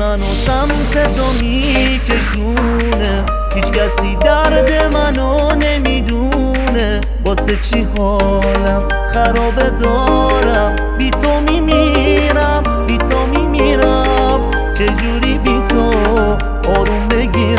منو سمت تو میکشونه، هیچ کسی درد منو نمیدونه. واسه چی حالم خرابه دارم، بی تو میمیرم، بی تو میمیرم. چجوری بی تو آروم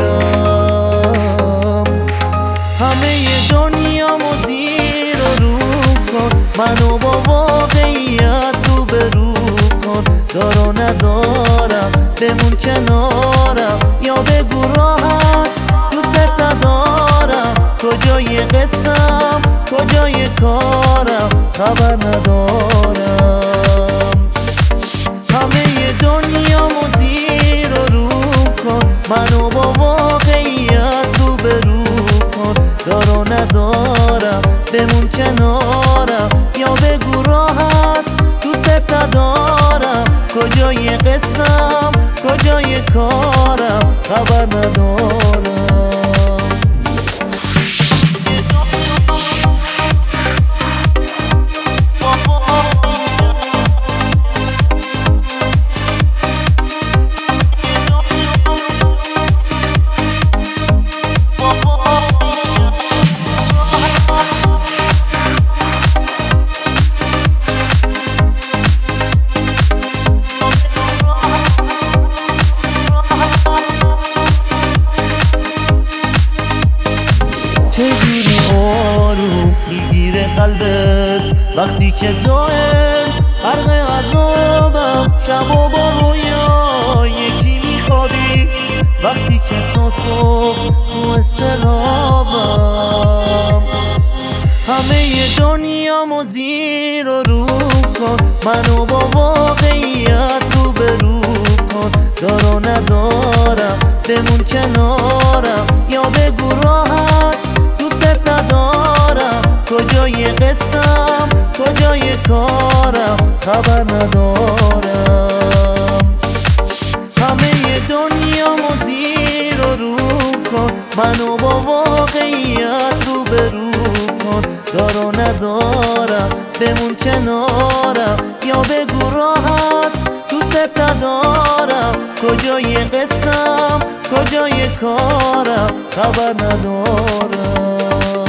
بگیرم؟ همه دنیامو زیر و رو کن، منو با واقعیت روبرو کن. دارو ندارم بمون کنارم، یا بگو راحت دوست ندارم. کجای قسم کجای کارم خبر ندارم. همه دنیامو زیر و رو کن، منو با واقعیت روبرو کن. دارو ندارم بمون کنارم، یا بگو راحت دوست ندارم. کجای قسم کجای کارم خبر ندارم. چجوری آروم میگیره قلبت وقتی که دائم غرق عذابم؟ شب و با رویا یکی میخوابی، وقتی که تا صبح تو اضطرابم. همه دنیامو زیر و رو کن، منو با واقعیت روبرو کن. دارو ندارم بمون کنارم، یا بگو راحت دوست ندارم. کجای قسم کجای کارم خبر ندارم. همه دنیامو زیر و رو کن، منو با واقعیت روبرو کن. دارو ندارم بمون کنارم، یا بگو راحت دوست ندارم. کجای قسم کجای کارم خبر ندارم.